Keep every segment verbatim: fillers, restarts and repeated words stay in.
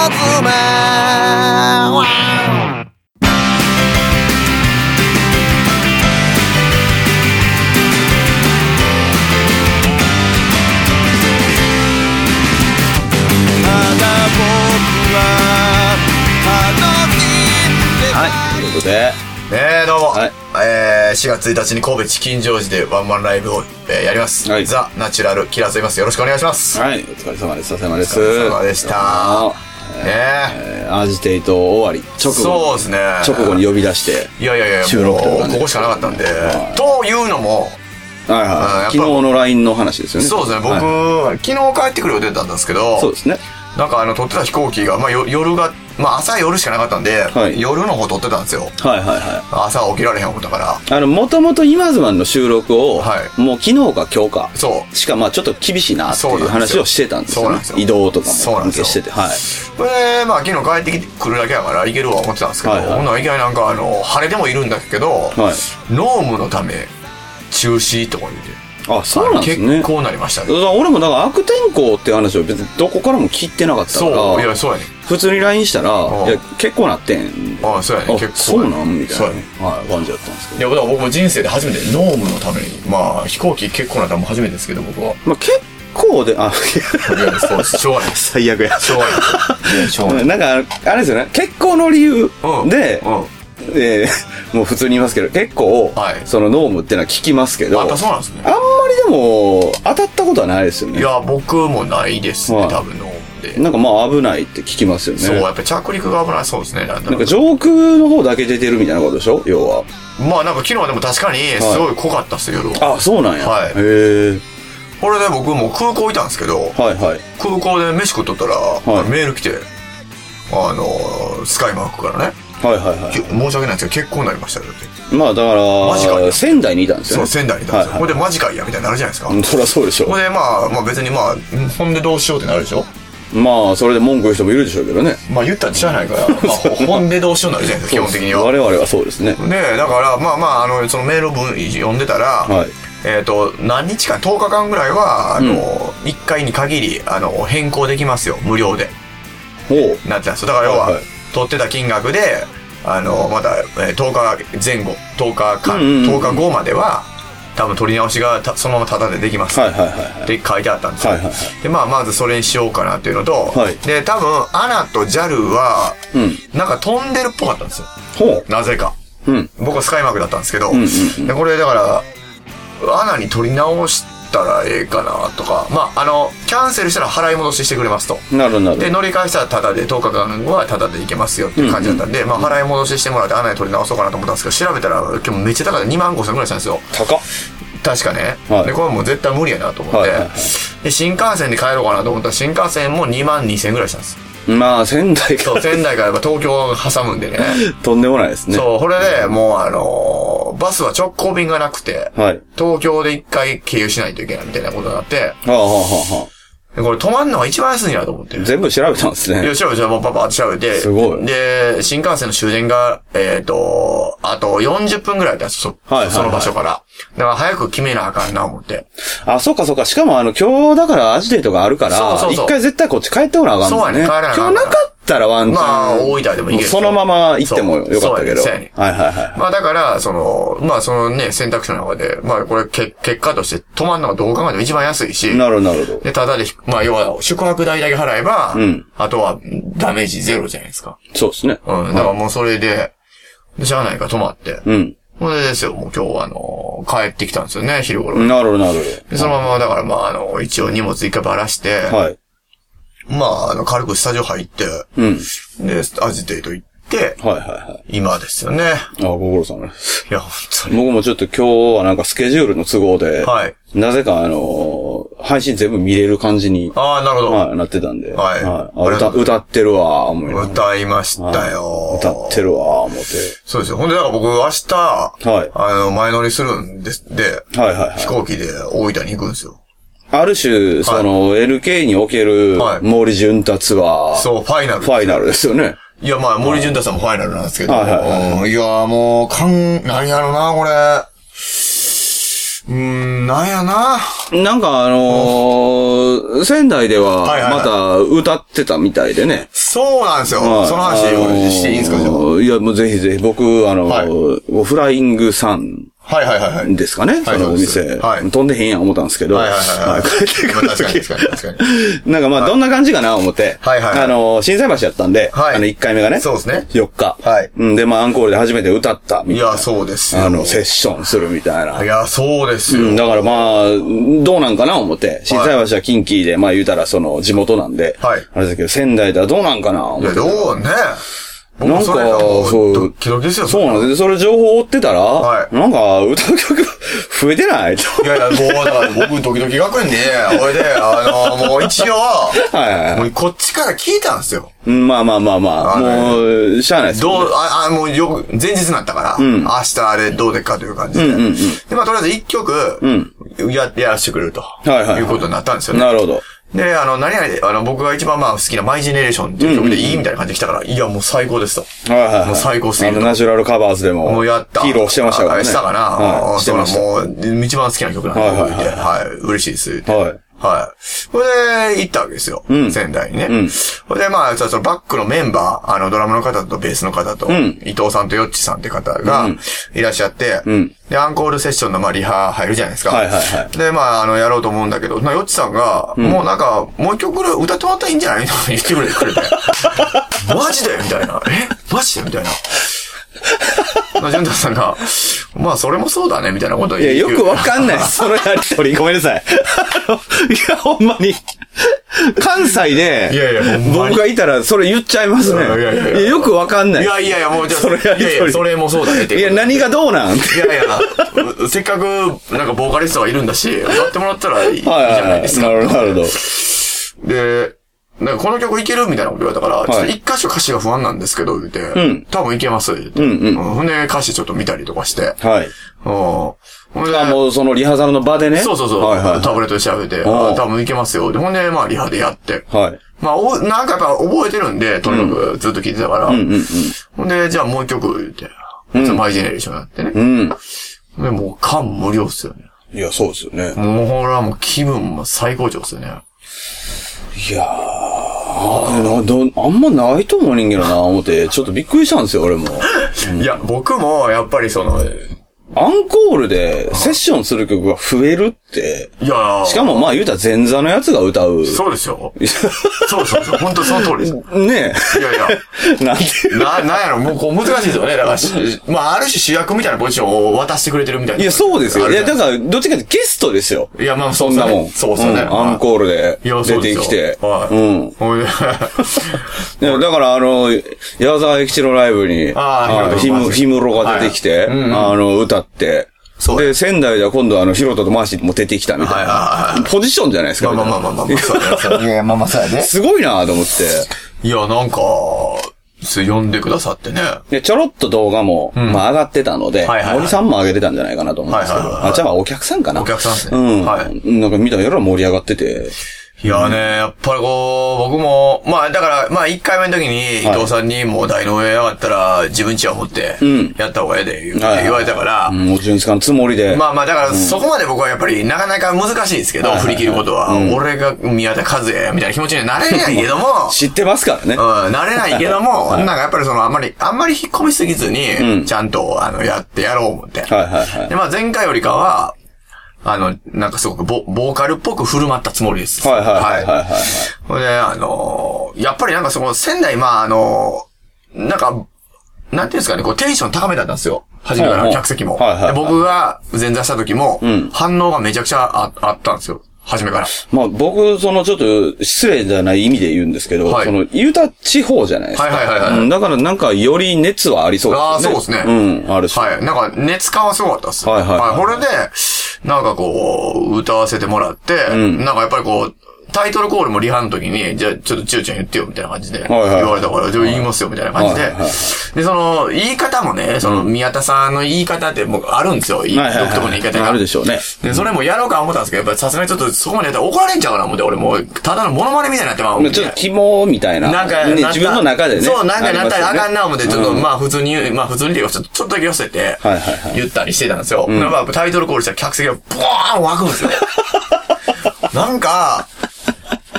妻。 はい、ということでねえ、どうも、 はい、 えー、しがつついたちに神戸チキンジョージでワンマンライブを、えー、やります、はい、ザ・ナチュラルキラーと言います。よろしくお願いします。 はい、お疲れ様です。お疲れ様です。 お疲れ様でした。ねえー、アジテイト終わり直後、 そうですね、 直後に呼び出していやいやいや収録とか、ね、 ここしかなかったんで、 はい、 というのも、 はいはい、昨日の ライン の話ですよね。 そうですね、僕、はい、昨日帰ってくる予定だったんですけど、 そうですね、 なんかあの撮ってた飛行機が、まあ、夜が、まあ、朝夜しかなかったんで、はい、夜の方撮ってたんですよ。 はいはいはい。 朝起きられへん思ったから。 あの、もともと今ズマンの収録を、はい、もう昨日か今日か。 そう。 しかまあちょっと厳しいなっていう話をしてたんですよね。そうなんですよ。移動とかも関係してて。はい。 これ、まあ昨日帰ってくるだけやから行けるわ思ってたんですけど、はいはい、ほんならいきなりなんかあの、晴れでもいるんだけど、はい、濃霧のため中止とか言って。 あ、そうなんですね。 結構なりましたね。 俺もだから悪天候っていう話を別にどこからも聞いてなかったから。 そう、いや、そうやね。 普通に ライン したら、いや、結構なってん。 ああ、そうやね。結構。 そうなんみたいな。はい、感じだったんですけど。 いや、だから僕も人生で初めて濃霧のために、まあ、飛行機結構なったのも初めてですけど、僕は。 まあ、結構で、あ、 いや、そうです。しょうがない。 最悪や。 しょうがない。しょうがない。 なんか、あれですよね。結構の理由で、うん。うんえー、もう普通に言いますけど、結構、はい、その濃霧ってのは聞きますけど、 やっぱそうなんですね。 あんまりでも、当たったことはないですよね。 いや、僕もないですね、はい、多分濃霧で。 なんかまあ危ないって聞きますよね。 そう、やっぱ着陸が危ないそうですね。 なんか上空の方だけ出てるみたいなことでしょ要は。 まあなんか昨日でも確かに、すごい濃かったっすよ、夜は。あ、そうなんや。 はい。 へえ。 これで僕も空港いたんですけど、はいはい。空港で飯食っとったら、はい、メール来て、あの、スカイマークからね。はいはいはい。申し訳ないですけど、結構になりましたよって。 まあだから、マジかい仙台にいたんですよね。 そう、仙台にいたんですよ。これでマジかいや、みたいになるじゃないですか。 そりゃそうでしょ。 これでまあ、まあ別にまあ、ほんでどうしようってなるでしょ。 まあ、それで文句言う人もいるでしょうけどね。 まあ言ったらしゃあないから、まあ、ほんでどうしようになるじゃないですか、基本的には。 我々はそうですね。 で、だから、まあまあ、あの、そのメール文読んでたら、はい、えっと、何日か、とおかかんぐらいは、あの、うん、いっかいに限り、あの、変更できますよ、無料で。 ほう。 なってたんですよ。だから要は、はいはい、取ってた金額で、あの、まだ、えー、とおかぜん後、とおかかん、うんうんうん、とおかごまでは、多分取り直しがたそのままタダでできます。はいはいはい、はい。って書いてあったんですよ。はいはいはい。で、まあ、まずそれにしようかなっていうのと、はい。で、多分、アナと ジャル は、うん。なんか飛んでるっぽかったんですよ。ほう。なぜか。うん。僕はスカイマークだったんですけど、うんうんうん、で、これだから、アナに取り直したらええかなとか、まあ、あの、キャンセルしたら払い戻ししてくれますと。なるほどなるほど。で、乗り換えしたらタダで、とおかかんはタダで行けますよっていう感じだったんで、うんうん、まあ、払い戻ししてもらってアナに取り直そうかなと思ったんですけど、調べたら、今日めっちゃ高いにまんごせんぐらいしたんですよ。高っ。確かね、はい。で、これもう絶対無理やなと思って、はいはいはい。で、新幹線で帰ろうかなと思ったら、新幹線もにまんにせんぐらいしたんです。まあ、仙台から。そう、仙台から東京挟むんでね。 とんでもないですね。 そう、これでもうあのー、バスは直行便がなくて、はい、東京で一回経由しないといけないみたいなことになって、はあはあはあ、これ止まんのが一番安いなと思って。 全部調べたんですね。 いや、調べた、もうパパって調べて。すごい。で、新幹線の終電が、えっと、あとよんじゅっぷんぐらいだったんです、そ、はいはいはい、その場所から。だから早く決めなあかんな思って。 あ、そうかそうか。しかもあの、今日だからアジデートがあるから、そうそうそう。一回絶対こっち帰っておらなあかんんですね。そうやね、帰らなあかん。今日なかったらワンチャン。まあ、大分でもいいけど。そのまま行ってもよかったけど。そうやね。はいはいはい。まあだから、その、まあそのね、選択肢の中で、まあこれけ結果として止まんのがどう考えても一番安いし。なるほどなるほど。で、ただで、まあ要は宿泊代だけ払えば、うん。あとはダメージゼロじゃないですか。そうですね。うん。だからもうそれで、しゃあないから止まって。うん。それですよ、もう今日はあの、帰ってきたんですよね、昼頃。なるほどなるほど。で、そのままだからまああの、一応荷物一回ばらして、はい。まあ、あの、軽くスタジオ入って、うん。で、アジテイト行って、はいはいはい。今ですよね。あ、ご苦労様です。いや、本当に。僕もちょっと今日はなんかスケジュールの都合で、はい。なぜかあの、配信全部見れる感じに、ああ、なるほど。はい、なってたんで。はい。はい、歌、歌ってるわ、思いながら。歌いましたよ、はい。歌ってるわ、思って。そうですよ。ほんで、だから僕明日、はい。あの、前乗りするんです。で、はいはいはい。飛行機で大分に行くんですよ。ある種、その、はい、エルケー における、森潤太ツアー。そう、ファイナル。ファイナルですよね。いや、まあ、森潤太さんもファイナルなんですけど。はいはいはい、いや、もう、かん、何やろな、これ。うーん、なんやな。なんかあのー、 仙台では、また歌ってたみたいでね。 そうなんですよ。その話していいんですか、じゃあ。 いや、もうぜひぜひ、僕、あの、フライングさん。 はいはいはい。 ですかね、そのお店。はい。飛んでへんやん思ったんですけど。はいはいはい。帰ってくるとき。確かに確かに。なんかまあ、どんな感じかな思って。はいはい。あの、心斎橋やったんで、あの、いっかいめがね。 そうですね。 よっか。はい。うん。で、まあ、アンコールで初めて歌ったみたいな。 いや、そうですよ。 あの、セッションするみたいな。 いや、そうですよ。 うん。だからまあ、どうなんかな思って。心斎橋は近畿で、まあ言うたらその、地元なんで。はい。あれだけど、仙台ではどうなんかな思って。 いや、どうね。 なんか、そう。 ドキドキですよ。 そうなんです。それ情報追ってたら、はい。なんか、歌う曲増えてないいやいや、もう、だから僕、ドキドキ学園で、おいで、あの、もう一応、はいはい。もうこっちから聞いたんですよ。 まあまあまあまあ、もう、しゃあないです。 どう、あ、あ、もうよく、前日になったから、うん、明日あれどうでっかという感じで。うんうんうん。で、まあとりあえず一曲、うん。や、やらせてくれると。はいはい。いうことになったんですよね。 なるほど。 で、あの、何々で、あの、僕が一番まあ好きなマイジェネレーションっていう曲でいいみたいな感じで来たから、いや、もう最高ですと。はいはい。もう最高すぎる。 あの、ナチュラルカバーズでも。 もうやった。 ヒーローしてましたからね。 したかな。はい。してました。もう、一番好きな曲なんで。はいはいはい。はい。嬉しいです。はい。はい。それで、行ったわけですよ。うん、仙台にね。うん。それで、まあ、そのバックのメンバー、あの、ドラムの方とベースの方と、うん、伊藤さんとヨッチさんって方が、いらっしゃって、うん。で、アンコールセッションの、まあ、リハ入るじゃないですか。はいはいはい。で、まあ、あの、やろうと思うんだけど、まあ、ヨッチさんが、うん、もうなんか、もう一曲歌ってもらったらいいんじゃないのって言ってくれてくれて。マジでみたいな。えマジでみたいな。ジュンタさんが、まあそれもそうだね、みたいなこと言う。いや、よくわかんない。そのやりとり。ごめんなさい。あの、いや、ほんまに。関西で、いやいや、ほんまに僕がいたらそれ言っちゃいますね。いやいやいやいやよくわかんない。 いやいやいや、もうじゃあ、それやりとり。いやいや、それもそうだねって。 いや、何がどうなんいやいや、せっかく、なんかボーカリストがいるんだし、歌ってもらったらいいじゃないですか。 なるほど、なるほど。 で、なんかこの曲いけるみたいなこと言われたから、ちょっと一箇所歌詞が不安なんですけど、言って、うん、多分いけます、言って。うんうん。ほんで歌詞ちょっと見たりとかして。はい。うん。ほんで。あ、もうそのリハーサルの場でね。 そうそうそう。はいはい。タブレットで調べて、多分いけますよ。で、ほんで、まあリハでやって。はい。まあ、お、なんかやっぱ覚えてるんで、とにかくずっと聴いてたから。うんうんうん。ほんで、じゃあもう一曲言って、うん、マイジェネレーションやってね。うん。で、もう感無量っすよね。 いや、そうですよね。 もうほら、もう気分も最高潮っすよね。 いやー、あ, どあんまないと思う人間だな、思って、ちょっとびっくりしたんですよ、俺も。 うん、いや、僕も、やっぱりその、 アンコールでセッションする曲が増えるって。いやしかもまあ言うたら前座のやつが歌う。 そうですよ。そうそうそう。本当その通りです。 ねえ。いやいや。 なんて。な、なんやろ、もうこう難しいですよね。だから、まあある種主役みたいなポジションを渡してくれてるみたいな。 いや、そうですよ。いや、だから、どっちかってゲストですよ。 いや、まあそんなもん。 そうですよね。 アンコールで出てきて。はい。うん。だからあの、矢沢永吉のライブに、ああ、ヒム、ヒムロが出てきて、あの、歌って、そうで、仙台では今度あの、ヒロトとマーシーも出てきたみたいな。はいはいはい。ポジションじゃないですか。 まあまあまあまあまあ。いや、まあまあそうやね。 すごいなと思って。 いや、なんか、呼んでくださってね。 で、ちょろっと動画も、うん、まあ上がってたので、はいはいはい、森さんも上げてたんじゃないかなと思うんですけど、はいはいはい、あ、じゃあお客さんかな。 お客さんですね。 うん。はい。なんか見たらやら盛り上がってて。 いやね、やっぱりこう、僕も、まあだから、まあ一回目の時に伊藤さんにもう台の上上がったら自分家を持って、やった方がええで、言われたから。 もちろん使うつもりで。 まあまあだからそこまで僕はやっぱりなかなか難しいですけど、振り切ることは。俺が宮田和也みたいな気持ちにはなれないけども。 知ってますからね。 うん、なれないけども、なんかやっぱりそのあんまり、あんまり引っ込みすぎずに、ちゃんとあの、やってやろう思って。はいはいはい。で、まあ前回よりかは、あの、なんかすごくボ、ボーカルっぽく振る舞ったつもりです。 はいはいはいはい、はい。 ほ、はい、で、あのー、やっぱりなんかその仙台、まああのー、なんか、なんていうんですかね、こうテンション高めだったんですよ。初めから客席も。はいはいはい、で僕が前座した時も、うん、反応がめちゃくちゃ あ, あったんですよ。初めから。 まあ僕、そのちょっと失礼じゃない意味で言うんですけど、はい、その、言うた地方じゃないですか。はいはいはい、はいうん。だからなんかより熱はありそうですね。ああ、 そうですね。 うん、あるし。 はい。なんか熱感はすごかったです。はいはい、はい。これで、なんかこう、歌わせてもらって、うん、なんかやっぱりこう、タイトルコールもリハの時に、じゃあちょっとちゅうちゃん言ってよみたいな感じで、言われたから、じゃあ言いますよみたいな感じで、で、その、言い方もね、その、宮田さんの言い方ってもうあるんですよ。独特の言い方が。 あるでしょうね。 で、それもやろうか思ったんですけど、やっぱりさすがにちょっとそこまでやったら怒られんちゃうかな思って、俺もう、ただのモノマネみたいになってまう。 ちょっと肝みたいな。なんか、ね、自分の中でね。 そう、なんかなったらあかんな思って、ちょっと、まあ普通に、まあ普通にちょっと、ちょっとだけ寄せて、言ったりしてたんですよ。なんかタイトルコールしたら客席がボーン湧くんですよ。なんか、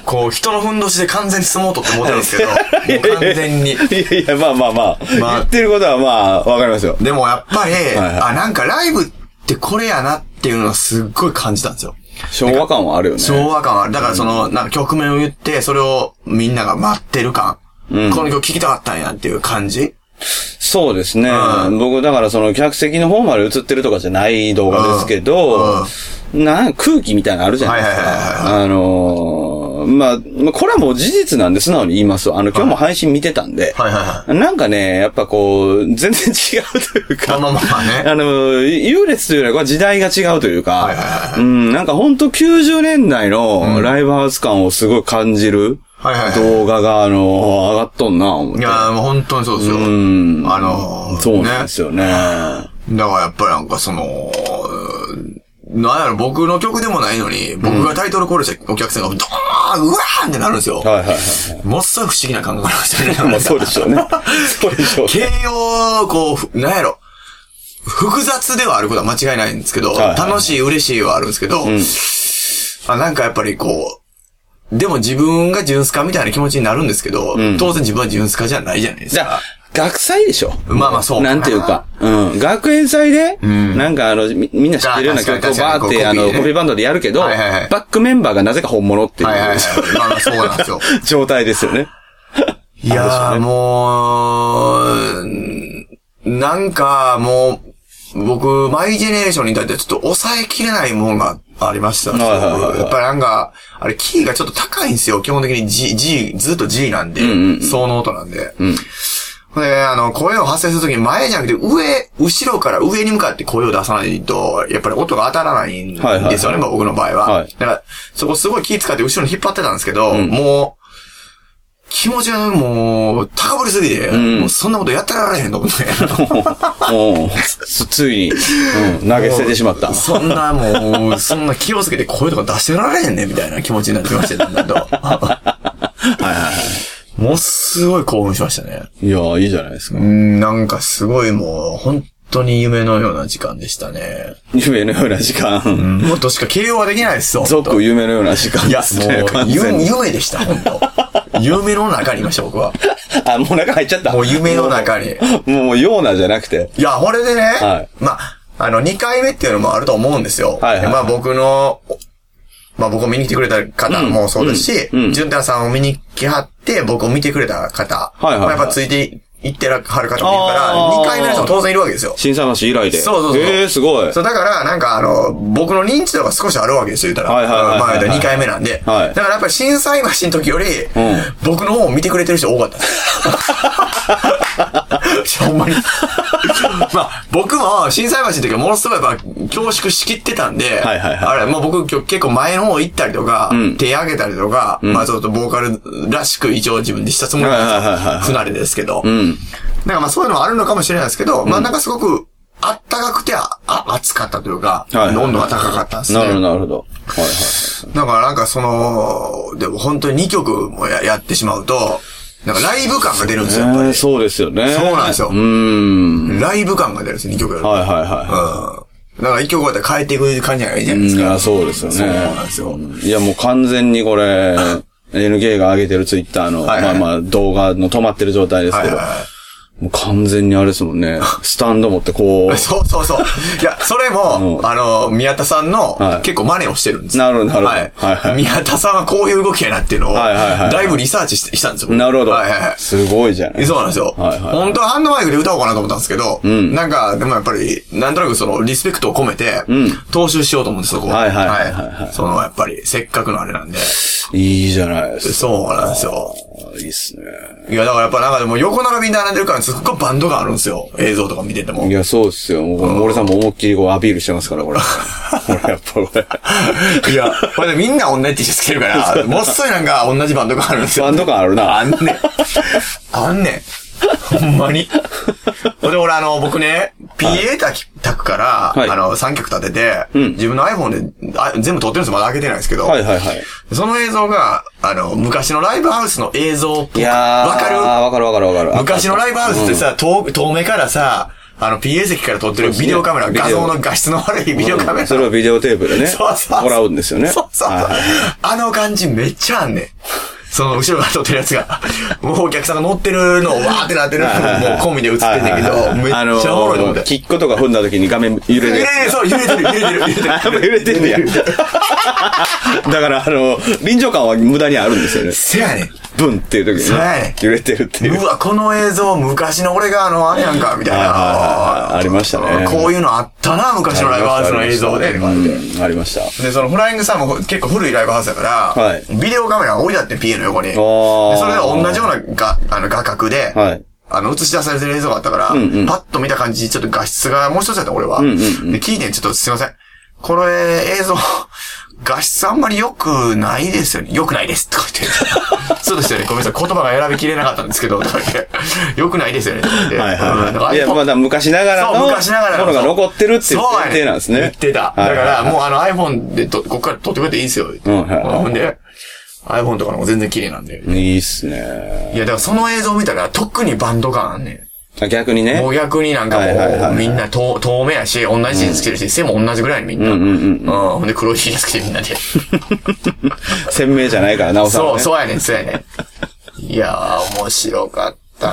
こう、人のふんどしで完全に相撲取って思ってるんですけど、もう完全に。いやいや、まあまあまあ。まあ、言ってることはまあ、わかりますよ。 でもやっぱり、はいはい、あ、なんかライブってこれやなっていうのをすっごい感じたんですよ。 昭和感はあるよね。 昭和感はある。だからその、なんか曲名を言って、それをみんなが待ってる感。うん、この曲聴きたかったんやっていう感じ。 そうですね。うん、僕、だからその客席の方まで映ってるとかじゃない動画ですけど、うんうん、なんか空気みたいなのあるじゃないですか。はいはいはいはい、あのー、まあ、これはもう事実なんで素直に言いますあの、今日も配信見てたんで、はいはいはい、なんかね、やっぱこう、全然違うというか、まあまあね、あの、優劣というよりは時代が違うというか、はいはいはい、うん、なんかほんときゅうじゅうねんだいのライブハウス感をすごい感じる。はいはいはい、動画が、あの、上がっとんな、思って。 いや、もう本当にそうですよ。うん。あの、 そうなんですよね。ね、 だからやっぱりなんかその、なんやろ、僕の曲でもないのに、僕がタイトルコールしたお客さんがドーンうわーってなるんですよ。はいはいはい。ものすごい不思議な感覚がありましたね。 まあそうでしょうね。そうでしょう。 形容、こう、なんやろ、複雑ではあることは間違いないんですけど、はいはい、楽しい、嬉しいはあるんですけど、うん、あ、なんかやっぱりこう、でも自分がジュンスカみたいな気持ちになるんですけど、うん、当然自分はジュンスカじゃないじゃないですか。じゃあ、 学祭でしょ。 まあまあそうかな。 なんていうか。うん。学園祭で、うん、なんかあのみ、みんな知ってるような曲をバーって、あの、コピーバンドでやるけど、はいはいはい、バックメンバーがなぜか本物っていう。はいはいはい。 まあまあそうなんですよ。 状態ですよね。 いやー、ね、もう、なんかもう、僕、マイジェネレーションに至ってちょっと抑えきれないものがありました。はいはいはい、やっぱりなんか、あれ、キーがちょっと高いんですよ。基本的に G、G、ずっと G なんで、うんうん、その音なんで。うん、で、あの、声を発声するときに前じゃなくて上、後ろから上に向かって声を出さないと、やっぱり音が当たらないんですよね、はいはいはい、僕の場合は。はい、だから、そこすごい気使って後ろに引っ張ってたんですけど、うん、もう、気持ちがもう、高ぶりすぎて、うん、もうそんなことやってられへんと思って。 ついに、うん、投げ捨ててしまった。 そんなもう、そんな気をつけて声とか出してられへんねんみたいな気持ちになってましたよ、だんだんと。はいはいはい。もうすごい興奮しましたね。 いやー、いいじゃないですか。 うん、なんかすごいもう、本当に夢のような時間でしたね。 夢のような時間。 うん、もっとしか形容はできないですよ。 続夢のような時間ですね。 いや、もう、夢、夢でした、本当夢の中にいました、僕は。 あ、もう中入っちゃった。 もう夢の中に。 もう、もうようなじゃなくて。 いや、これでね、はい、まあ、あの、にかいめっていうのもあると思うんですよ。はいはい、まあ僕の、まあ僕を見に来てくれた方もそうですし、うんうん、ジュンタさんを見に来はって、僕を見てくれた方、はいはいはい、まあ、やっぱついて行ってらっしゃる方もいるから、にかいめの人も当然いるわけですよ。 新山市以来で。 そうそうそう。 へー、すごい。 そう、だから、なんかあの、僕の認知度が少しあるわけですよ、言ったら。はいはいはい、はい。まあ、にかいめなんで。はい。だからやっぱり新災橋の時より、うん、僕の方を見てくれてる人多かったです。ほんまに。まあ、僕も震災橋の時はものすごいやっぱ恐縮しきってたんで、はいはいはい、あれ、もう僕今日結構前の方行ったりとか、うん、手上げたりとか、うん、まあちょっとボーカルらしく一応自分でしたつもりなんですよ。はいはいはいはい、不慣れですけど。うん、だからまあそういうのはあるのかもしれないですけど、うん、まあなんかすごく、あったかくて、あ、暑かったというか、はいはいはい、温度が高かったんですね。 なるほど、なるほど。はいはい。 だからなんかその、でも本当ににきょくも や, やってしまうと、なんかライブ感が出るんですよ、やっぱり。 そうですよね。 そうなんですよ。うん。ライブ感が出るんですよ、にきょくやると。 はいはいはい。 うん。だからいっきょく終わったら帰っていく感じがいいじゃないですか。いや、 そうですよね。 そうなんですよ。 いや、もう完全にこれ、エヌケー が上げてるツイッターの、はいはい、まあまあ動画の止まってる状態ですけど。はいはいはい、もう完全にあれですもんね。スタンド持ってこう。 そうそうそう。いや、それも、あの、宮田さんの、はい、結構真似をしてるんですよ。 なるほど、なるほど。はいはいはい、宮田さんはこういう動きやなっていうのを、はいはいはいはい、だいぶリサーチし、したんですよ。 なるほど。はいはいはい、すごいじゃない。 そうなんですよ。はいはい、本当はハンドマイクで歌おうかなと思ったんですけど、うん、なんか、でもやっぱり、なんとなくその、リスペクトを込めて、うん、踏襲しようと思うんですよ、そこは。はいはいはい、はい。その、やっぱり、せっかくのあれなんで。 いいじゃないですか。 そうなんですよ。 いいっすね。 いや、だからやっぱなんかでも横並びに並んでるからすっごいバンドがあるんですよ。映像とか見てても。 いや、そうっすよ。もう、俺さんも思いっきりこうアピールしてますから、これ。これやっぱこれ。 いや、これでみんな同じ T シャツ着てるから、もっそいなんか同じバンドがあるんですよ。 バンド感あるな。 あんねん。あんねん。ほんまに。で、俺あの、僕ね、ピーエー 炊くから、はい、あの、さんきょく立てて、うん、自分の iPhone であ全部撮ってるんですよ。まだ開けてないですけど。はいはいはい。その映像が、あの、昔のライブハウスの映像っぽく。わかるわかるわかるわかる。 昔のライブハウスってさ、うん、遠、遠目からさ、あの、ピーエー 席から撮ってるビデオカメラ、画像の画質の悪いビデオカメラ。 それをビデオテープでね。そうそう。もらうんですよね。 そうそう。あの感じめっちゃあんねん。 その後ろから撮ってるやつが、もうお客さんが乗ってるのをわーってなってるのもうコンビで映ってんねんけど、めっちゃおもろいと思って。 キックとか踏んだ時に画面揺れる。 揺れる、そう、揺れてる、揺れてる、揺れてる。 揺れてるやん。だから、あの、臨場感は無駄にあるんですよね。 せやねん。 ブンっていう時に、ね。 せやねん。揺れてるっていう。 うわ、この映像、昔の俺があの、あれやんか、みたいな。 ありましたね。 こういうのあったな、昔のライブハウスの映像で。 ありました。 で、そのフライングさんも結構古いライブハウスだから、はい、ビデオカメラが置いてあって ピーエー の横に。で、それが同じようなが、あの、画角で、はい、あの、映し出されてる映像があったから、うんうん、パッと見た感じ、ちょっと画質がもう一つだった、俺は。うんうんうん、で、聞いてん、ちょっとすいません。これ、映像、画質あんまり良くないですよね。良くないです。とか言って。そうですよね。ごめんなさい。言葉が選びきれなかったんですけど、とか言って。良くないですよね。とか言って。はいはいはい。いや、 まだ昔ながらの。そう、昔ながらの。ものが残ってるっていう前提なんですね。 言ってた。だから、もうあの iPhone でと、ここから撮ってくれていいですよ。うん、はい。ほんで、iPhone とかのも全然綺麗なんで。 いいっすね。 いや、だからその映像見たら特にバンド感あんねん。 逆にね。 もう逆になんかもう、みんな遠目やし、同じジーンズ着てるし、背も同じぐらいにみんな。うんうんうん。ほんで黒い T シャツ着てみんなで。 鮮明じゃないからなおさら。 そう、そうやねん、そうやねん。いやー、面白かった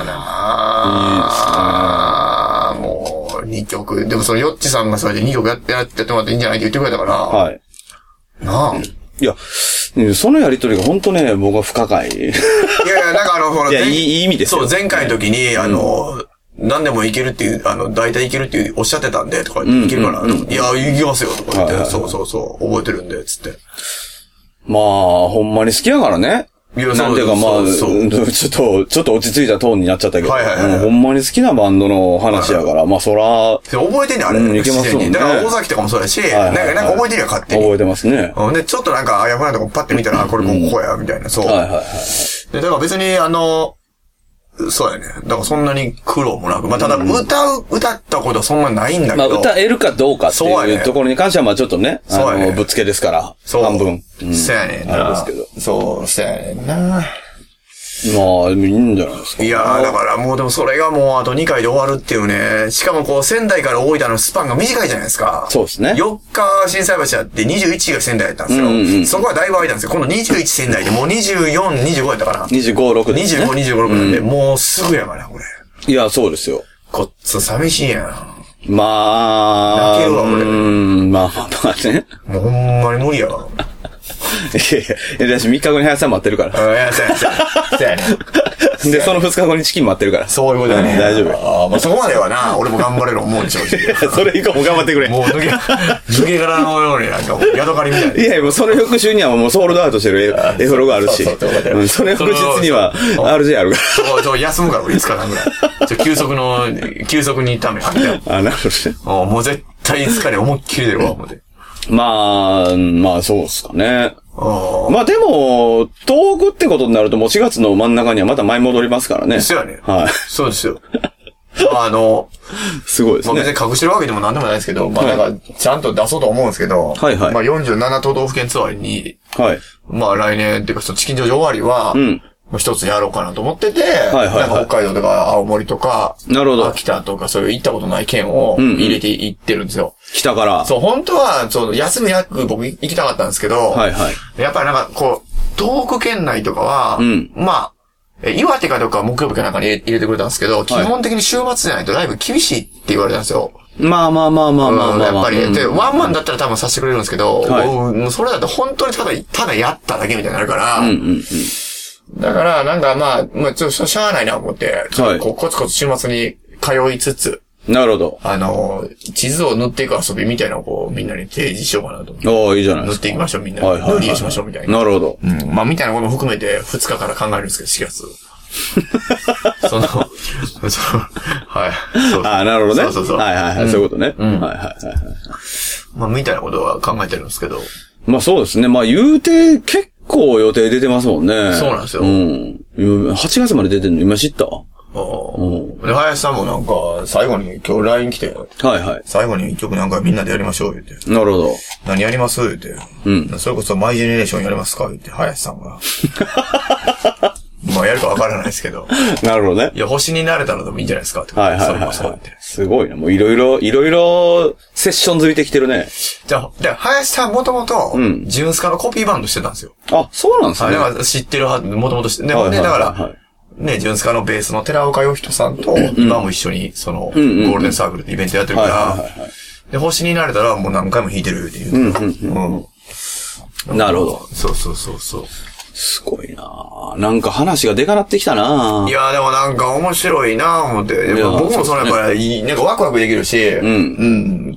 なー。いいですね。もう、にきょく。でもそのヨッチさんがそれでにきょくやってやってもらっていいんじゃないって言ってくれたから。はい。なあ。 いや、そのやりとりが本当ね、僕は不可解。いやいや、なんかあの、ほら、 いや、いい意味ですよ。 そう、前回の時に、あの、何でもいけるっていう、あの、大体いけるっていうおっしゃってたんで、とか言って、いけるかな、うんうんうん、いや、いきますよ、とか言って、はいはいはい、そうそうそう、覚えてるんで、つって。 まあ、ほんまに好きやからね。いや、なんていうかまあ、ちょっと、ちょっと落ち着いたトーンになっちゃったけど、はいはいはい、ほんまに好きなバンドの話やから、はいはい、まあそら。 覚えてんねん、あれ。うん、いけますもんね。だから大崎とかもそうやし、はいはいはい、なんか、なんか覚えてるやん、勝手に。 覚えてますね。 うん、で、ちょっとなんか、あやふやなとこパッて見たら、これここや、みたいな、そう。はいはいはい。で、だから別に、あの、そうやね。だからそんなに苦労もなく。まあ、ただ、歌う、歌ったことはそんなないんだけど。まあ、 歌えるかどうかっていうところに関しては、まあちょっとね、あの、ぶっつけですから。そう。半分。 そうやねんな。あれですけど。そう、そうやねんな。 まあ、いいんじゃないですか。 いやー、だからもうでもそれがもうあとにかいで終わるっていうね。しかもこう、仙台から大分のスパンが短いじゃないですか。 そうですね。 よっか心斎橋あってにじゅういちが仙台やったんですよ。うんうんうん、そこはだいぶ空いたんですよ。このにじゅういち仙台でもうにじゅうよん、にじゅうごやったかな。 にじゅうご、ろくですね。 にじゅうご、にじゅうご、ろくなんで、うん、もうすぐやから、これ。 いや、そうですよ。 こっつ寂しいやん。 まあ、 泣けるわ、俺。 うん、まあまあまあね。 もうほんまに無理やわ。 いやいや、いや、私みっかごに林さん待ってるから。 いや、そうや、そうやね。 で、そのふつかごにチキン待ってるから。 そういうことだね。 大丈夫。 ああ、まあそこまではな、俺も頑張れる思うんでしょうし。 それ以降も頑張ってくれ。 もう抜け、抜け殻のようになんかもう、ヤドカリみたいな。 いやいや、もうその翌週にはもうソールドアウトしてるエフロがあるし。そうそうそう。その翌日には アールジェー あるから。 そう、そう、休むから、俺いつかなんぐらい。ちょ、休息の、休息にためかけて。 あ、なるほどね。もう絶対いつかに思いっきり出るわ、思って。 まあ、まあそうっすかね。あまあでも、遠くってことになるともうしがつの真ん中にはまた前戻りますからね。 ですよね。 はい。 そうですよ。あの、 すごいですね。 まあ別に隠してるわけでもなんでもないですけど、まあなんか、ちゃんと出そうと思うんですけど、はいはい。まあよんじゅうなな都道府県ツアーに、はい。まあ来年っていうか、そのチキンジョージ終わりは、うん。一つやろうかなと思ってて、はいはいはい、なんか北海道とか青森とか、なるほど。秋田とかそういう行ったことない県を入れていってるんですよ。 うんうん、北から。 そう、本当は、そう、休みなく僕行きたかったんですけど、はいはい。やっぱりなんかこう、東北県内とかは、うん、まあ、岩手かどっかは木曜日かなんかに入れてくれたんですけど、はい、基本的に週末じゃないとライブ厳しいって言われたんですよ。 まあまあまあまあまあまあ、まあ。 やっぱり、うん、で、ワンマンだったら多分させてくれるんですけど、はい、もうそれだと本当にただ、ただやっただけみたいになるから、うんうんうんだから、なんかまあ、まあ、ちょっとしゃあないな思って、はい、こうコツコツ週末に通いつつ、 なるほど。 あの、地図を塗っていく遊びみたいなのをこう、みんなに提示しようかなと思って。 ああ、いいじゃないですか。 塗っていきましょう、みんな。はいはいはい、塗り絵しましょう、みたいな。 なるほど。 うん。まあ、みたいなことも含めて、ふつかから考えるんですけど、しがつ。その、その、はい。そうああ、なるほどね。 そうそうそう。 はいはいはい、うん、そういうことね。うん。はいはいはい。 まあ、みたいなことは考えてるんですけど。 まあそうですね。まあ言うて、結構予定出てますもんね。 そうなんですよ。うん。はちがつまで出てるの今知ったああ。で、林さんもなんか、最後に今日 ライン 来て。 はいはい。 最後に一曲なんかみんなでやりましょう、言って。 なるほど。 何やります言って。うん。それこそマイジェネレーションやりますか言って、林さんが。 まあやるかわからないですけど。 なるほどね。 いや、星になれたのでもいいんじゃないですかって。 はいはいはい、はい。そうすごいな。もういろいろ、いろいろ、セッション積みてきてるね。 じゃあ、で、林さんもともと、うん。ジュンスカのコピーバンドしてたんですよ。 あ、そうなんですね。 だから知ってるはず、もともとして、でもね、だから、ね、ジュンスカのベースの寺岡洋人さんと、今も一緒に、その、ゴールデンサークルでイベントやってるから、で、星になれたらもう何回も弾いてるっていう。うんうんうん、なるほど。 そうそうそうそう。 すごいなぁ。なんか話がでかなってきたなぁ。 いや、でもなんか面白いなぁ思って。僕もそのやっぱり、なんかワクワクできるし、うん。うん。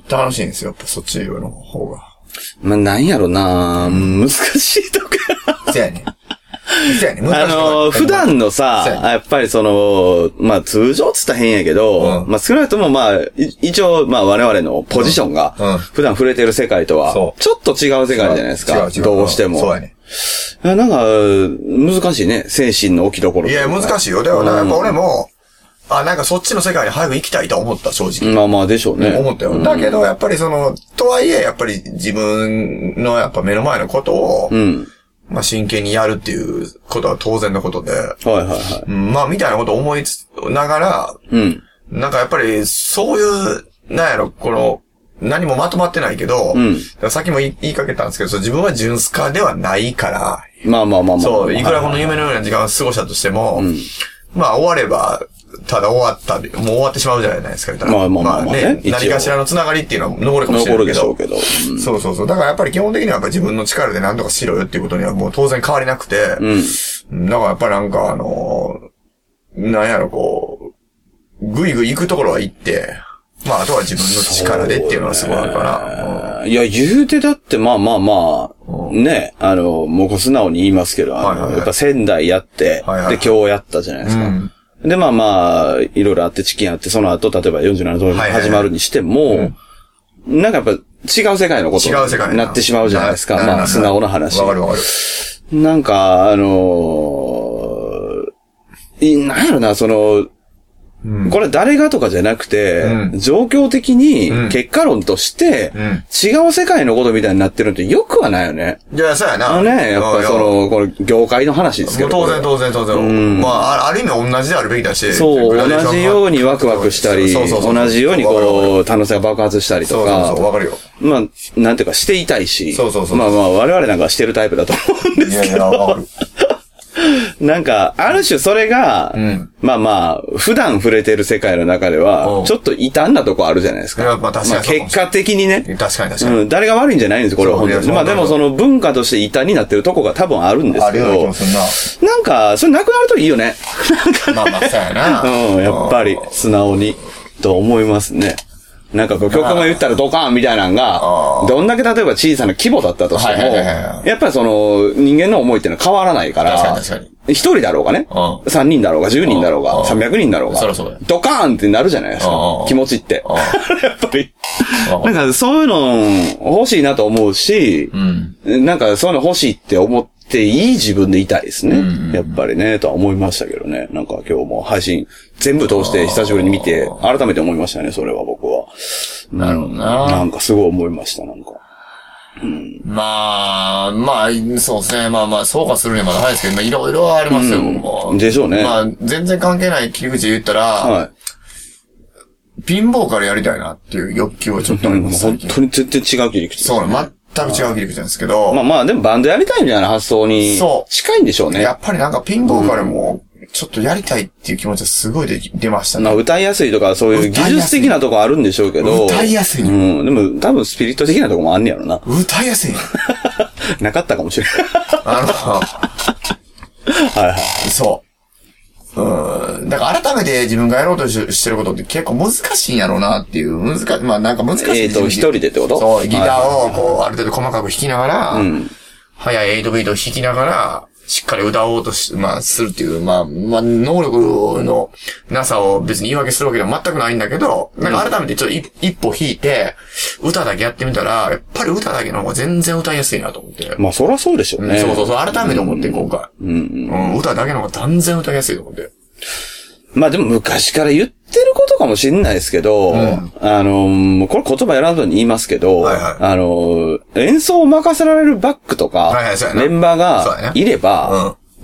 楽しいんですよ、やっぱそっちの方が。 まあ、なんやろなぁ。難しいとか。 そうやね。そうやね。 あの、普段のさ、やっぱりその、まあ通常っつったら変やけど、うん、まあ少なくともまあ、一応まあ我々のポジションが、普段触れてる世界とは、ちょっと違う世界じゃないですか。どうしても。そうやね。なんか、難しいね。精神の置きどころ。 いや、難しいよ。でも、やっぱ俺も、あ、なんかそっちの世界に早く行きたいと思った、正直。 まあまあでしょうね。 思ったよ。だけど、やっぱりその、とはいえ、やっぱり自分のやっぱ目の前のことを、うん、まあ真剣にやるっていうことは当然のことで。はいはいはい。うん、まあみたいなことを思いつながら、うん、なんかやっぱりそういう、なんやろ、この、何もまとまってないけど、うん、さっきも言いかけたんですけど、自分は純スカではないから、 まあまあまあまあ。 そう、いくらこの夢のような時間を過ごしたとしても、うん、まあ終われば、ただ終わった、もう終わってしまうじゃないですか。 まあまあまあ、まあ、ね。 ね何かしらのつながりっていうのは残るかもしれないけど。 残るでしょうけど。うん、 そうそうそう。だからやっぱり基本的にはやっぱ自分の力で何とかしろよっていうことにはもう当然変わりなくて、うん、だからやっぱりなんかあの、なんやろこう、ぐいぐい行くところは行って、まあ、あとは自分の力でっていうのはすごいあるかな。 うん、いや、言うてだって、まあまあまあ、うん、ね、あの、もう素直に言いますけど、はいはいはい、やっぱ仙台やって、はいはいはい、で、今日やったじゃないですか。うん、で、まあまあ、いろいろあってチキンあって、その後、例えばよんじゅうなな通り始まるにしても、はいはいはい、なんかやっぱ違う世界のことになってしまうじゃないですか。まあ、素直な話。 わかるわかる。 なんか、あのー、なんやろな、その、うん、これ誰がとかじゃなくて、うん、状況的に結果論として、うん、違う世界のことみたいになってるってよくはないよね。 いや、そうやな。 あのね、やっぱその、この業界の話ですけど。 当然当然当然。うん、まあ、ある意味同じであるべきだし。 そう、同じようにワクワクしたり、そうそうそう同じようにこう、楽しさが爆発したりとか。 そうそうそう、わかるよ。 まあ、なんていうかしていたいし。 そうそうそう。 まあまあ、我々なんかしてるタイプだと思うんですけど。いやいや、わかる。なんか、ある種それが、うん、まあまあ、普段触れてる世界の中では、ちょっと異端なとこあるじゃないですか。 まあ確かに、 まあ、結果的にね。 確かに確かに。うん、 誰が悪いんじゃないんですこれは本当に。まあでもその文化として異端になってるとこが多分あるんですけど。あるような気もするな。なんか、それなくなるといいよね。なんか。 まあまあ、そうやな。 うん、やっぱり、素直に、と思いますね。なんかこう曲も言ったらドカーンみたいなのが、どんだけ例えば小さな規模だったとしても、やっぱりその人間の思いっていうのは変わらないから、 確かに確かに。 一人だろうがね、三人だろうが十人だろうが、三百人だろうが、ドカーンってなるじゃないですか、気持ちって。やっぱり。なんかそういうの欲しいなと思うし、なんかそういうの欲しいって思っていい自分でいたいですね。やっぱりね、とは思いましたけどね。なんか今日も配信全部通して久しぶりに見て、改めて思いましたね、それは僕は。 なるほどな。 なんかすごい思いました、なんか。 うん、まあ、まあ、そうですね。まあまあ、そうかするにはまだ早いですけど、まあ、いろいろありますよ、僕も。 でしょうね。 まあ、全然関係ない切り口で言ったら、はい、ピンボーカルやりたいなっていう欲求はちょっとあります。 本当に全然違う切り口。 そう、全く違う切り口なんですけど。 まあまあ、でもバンドやりたいみたいな発想に近いんでしょうね。 やっぱりなんかピンボーカルも、ちょっとやりたいっていう気持ちがすごいで出ましたね。 まあ歌いやすいとかそういう技術的なとこあるんでしょうけど。 歌いやすい。うん。でも多分スピリット的なとこもあんねやろな。 歌いやすい。 なかったかもしれない。あの、 はいはい。そう。うん。だから改めて自分がやろうとしてることって結構難しいんやろうなっていう。難しい。まあなんか難しい。 えっと、一人でってことそう。ギターをこう、ある程度細かく弾きながら、うん、速いエイトビートを弾きながら、しっかり歌おうとし、まあ、するっていう、まあ、まあ、能力のなさを別に言い訳するわけでは全くないんだけど、なんか改めてちょっと一, 一歩引いて、歌だけやってみたら、やっぱり歌だけの方が全然歌いやすいなと思って。 まあ、そりゃそうでしょうね。 そうそうそう、改めて思って今回。うん、うん、歌だけの方が断然歌いやすいと思って。 まあでも昔から言ってることかもしれないですけど、うん、あの、これ言葉選んだに言いますけど、はいはい、あの、演奏を任せられるバックとか、はいはい、メンバーがいれば、うん、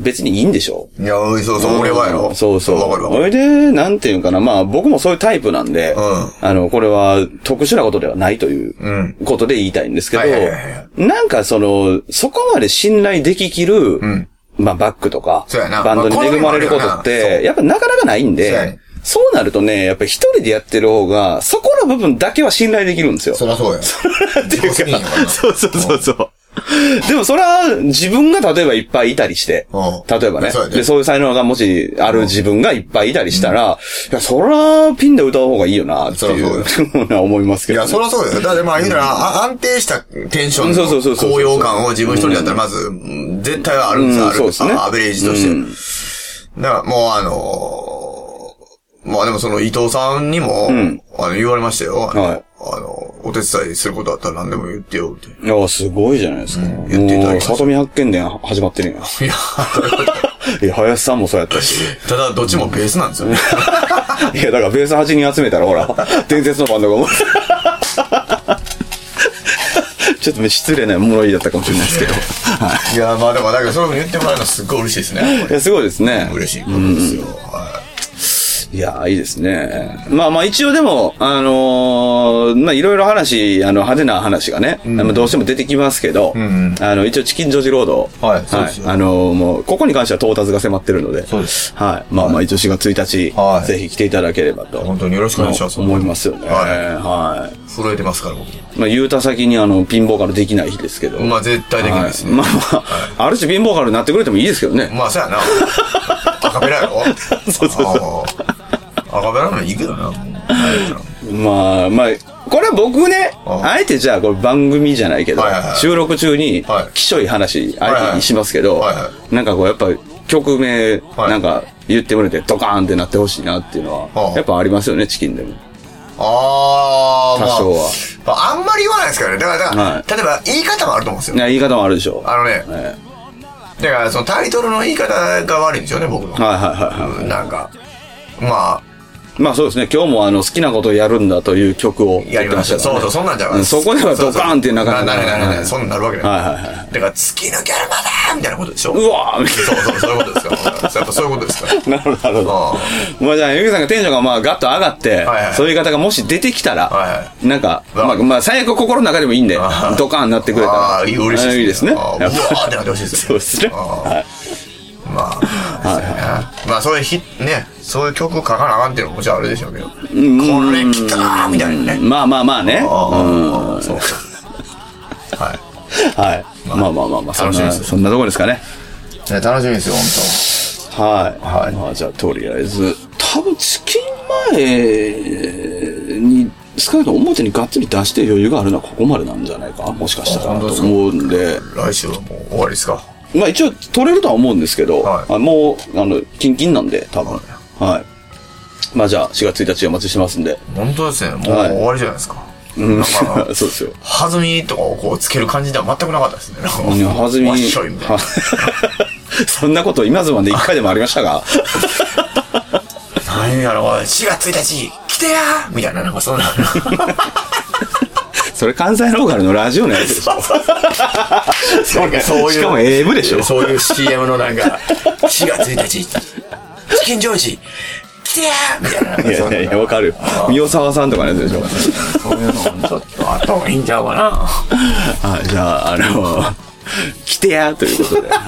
別にいいんでしょ？ いや、そうそう、俺はやろ。 そうそう。わかるわかる。それで、なんていうかな、まあ僕もそういうタイプなんで、うん、あの、これは特殊なことではないということで言いたいんですけど、なんかその、そこまで信頼でききる、うん、まあバッグとか、バンドに恵まれることって、やっぱなかなかないんで、そうなるとね、やっぱり一人でやってる方が、そこの部分だけは信頼できるんですよ。 そりゃそうや。 っていうか、そうそうそうそう。でもそれは自分が例えばいっぱいいたりして、例えばね。そうで、そういう才能がもしある自分がいっぱいいたりしたら、いや、そらピンで歌う方がいいよな、っていうふうな思いますけど。 いや、そらそうだよ。だってまあ言うなら、安定したテンションの高揚感を自分一人だったらまず、絶対はあるんですよ、ある。そうですね。アベレージとして。だからもうあの、まあでもその伊藤さんにも、うん、あの言われましたよ。あの、はい、あのお手伝いすることだったら何でも言ってよって。 いや、すごいじゃないですか。うん、言っていただきました。里見八犬伝始まってるんや。いや、いや、林さんもそうやったし。 ただ、どっちもベースなんですよね。 いや、だからベースはちにん集めたらほら、伝説のバンドが思う。ちょっと失礼な物言いだったかもしれないですけど。 はい、いや、まあでも、だけどそういうふうに言ってもらえるのはすっごい嬉しいですね。 いや、すごいですね。 嬉しいことですよ。うん、はい。 いやー、いいですね。まあまあ一応でも、あのー、まあいろいろ話、あの派手な話がね、うん、どうしても出てきますけど、うんうん、あの、一応チキンジョージロード、はい、そうですよ。はい、あのー、もう、ここに関しては到達が迫ってるので、 そうです。 はい。まあまあ一応しがつついたち、はい、ぜひ来ていただければと。 本当によろしくお願いします。 思いますよね。はい。はい。 揃えてますから、僕。 まあ言うた先にあの、ピンボーカルできない日ですけど。 まあ絶対できないですね。 はい、まあまあ、はい、ある種ピンボーカルになってくれてもいいですけどね。 まあそうやな。アカペラやろそうそうそう。 アカペラもいいけどな。 まあ、まあ、これは僕ね、あえてじゃあこれ番組じゃないけど、はいはいはい、収録中に、きしょい話、あえてにしますけど、はいはいはい、なんかこうやっぱ曲名、なんか言ってもらってドカーンってなってほしいなっていうのは、やっぱありますよね、チキンでも。 ああ、 多少は、 まあ。あんまり言わないですからね。だから、だからはい、例えば言い方もあると思うんですよ。 いや、言い方もあるでしょ。 あのね、はい、だからそのタイトルの言い方が悪いんですよね、僕の。 はいはいはい、はい。 なんか、まあ、 まあそうですね。今日もあの好きなことをやるんだという曲をやりました。そうそう、そんなんじゃない。 そこではドカーンってなかなか。 なるなるなる。そんなんなるわけない。 はいはいはい。 だから月のギャルマだーみたいなことでしょ。 うわーみたいな。 そうそう、そういうことですから。やっぱそういうことですから。 なるほど、なるほど。まあじゃあ、ゆきさんがテンションがまあガッと上がって、そういう言い方がもし出てきたら、なんか、まあまあ最悪心の中でもいいんで、ドカーンになってくれたら。 ああ、嬉しい。 いいですね。うわーってなってほしいですね。 そうですね。はい。 まあ、はい、まあそういうヒね、そういう曲書かなあかんっていうのももちろんあるでしょうけど、これ来たーみたいなね。 まあまあまあね。 うん、そう。 はい。はい。まあまあまあまあ、楽しみです。そんなとこですかね。 ね、楽しみですよ、 本当。はい。はい。まあじゃあ、とりあえず、多分チキン前に、少なくとも表にがっつり出して余裕があるのはここまでなんじゃないか、もしかしたらと思うんで。 来週はもう終わりですか。 まあ一応取れるとは思うんですけど、はい、あもう、あの、キンキンなんで、多分。はい。はい、まあじゃあ、しがつついたちお待ちしてますんで。 本当ですね。もう終わりじゃないですか。 うん。なんかそうですよ。 弾みとかをこうつける感じでは全くなかったですね。 いや、弾み。わっしょいみたいな。そんなこと今ずまで一回でもありましたが。 何やろ、しがつついたち、来てやーみたいな、なんかそんな。 それ関西ローカルのラジオのやつでしょ。そういう。しかも エーエム でしょ。 そういう シーエム のなんか、しがつついたち、チキンジョージ、来てやーみたいな。 いやいやいや、わかるよ。宮沢さんとかのやつでしょ。 そういうのちょっとあった方がいいんちゃうかな。 はい、じゃあ、あの、来てやーということで。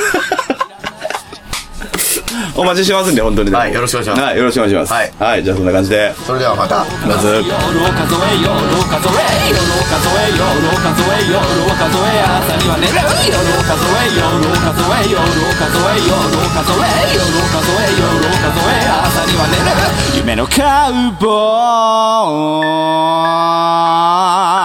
お待ちしてますんで、本当に。 はい、よろしくお願いします。 はい、よろしくお願いします。はい。はい、じゃあそんな感じで。 それではまた。 まず。夜を数えよ、夜を数え、夜を数え、夜を数え、夜を数え、朝には寝る。夜を数え、夜を数え、夜を数え、夜を数え、夜を数え、夜を数え、朝には寝る。夢のカウボーイ。